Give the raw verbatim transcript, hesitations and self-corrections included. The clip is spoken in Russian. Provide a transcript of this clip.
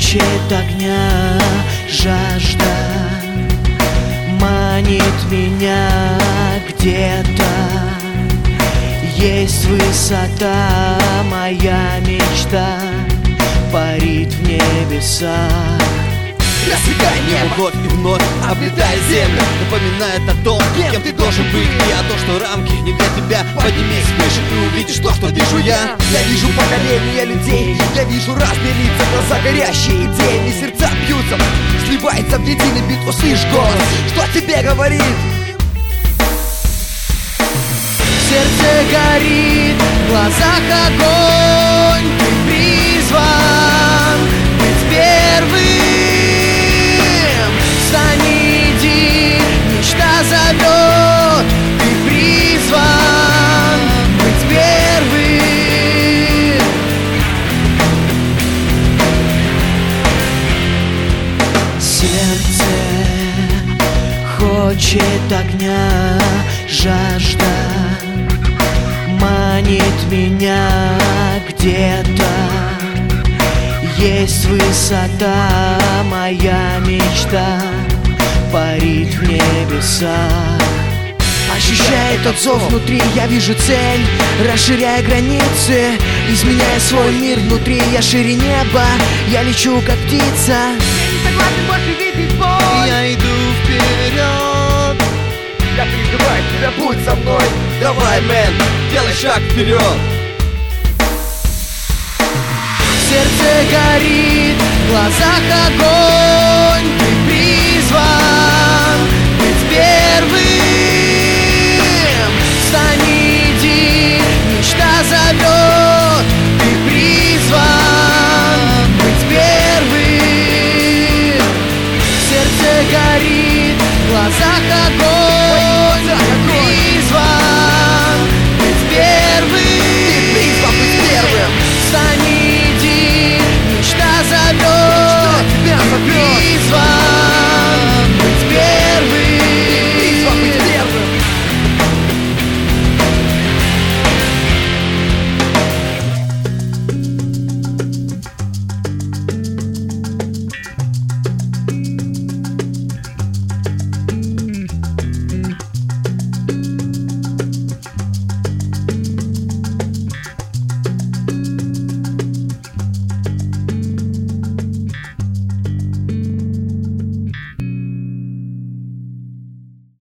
хочет огня жажда, манит меня где-то. Есть высота, моя мечта парит в небесах. Рассекая небо вновь и вновь, облетая землю, напоминает о том, кем ты должен быть, и о том, что рамки не для тебя. Поднимись выше, ты увидишь то, что вижу я. Я вижу поколения людей, я вижу разные лица, глаза горящие идеями, сердца бьются, сливается в единый бит. Услышь голос, что тебе говорит. Сердце горит, в глазах огонь, ты призван быть первым. Встань, иди, мечта зовет, ты призван быть первым. Сердце хочет огня жажда, манит меня где-то. Есть высота, моя мечта парит в небесах. Ощущая этот зов внутри, я вижу цель, расширяя границы, изменяя свой мир внутри. Я шире неба, я лечу как птица. Я не согласен больше видеть боль. Я иду вперед. Я призываю тебя, будь со мной. Давай, мэн, делай шаг вперед. Сердце горит, в глазах огонь, ты призван быть первым. Встань, иди, мечта зовет, ты призван быть первым. Сердце горит, в глазах огонь.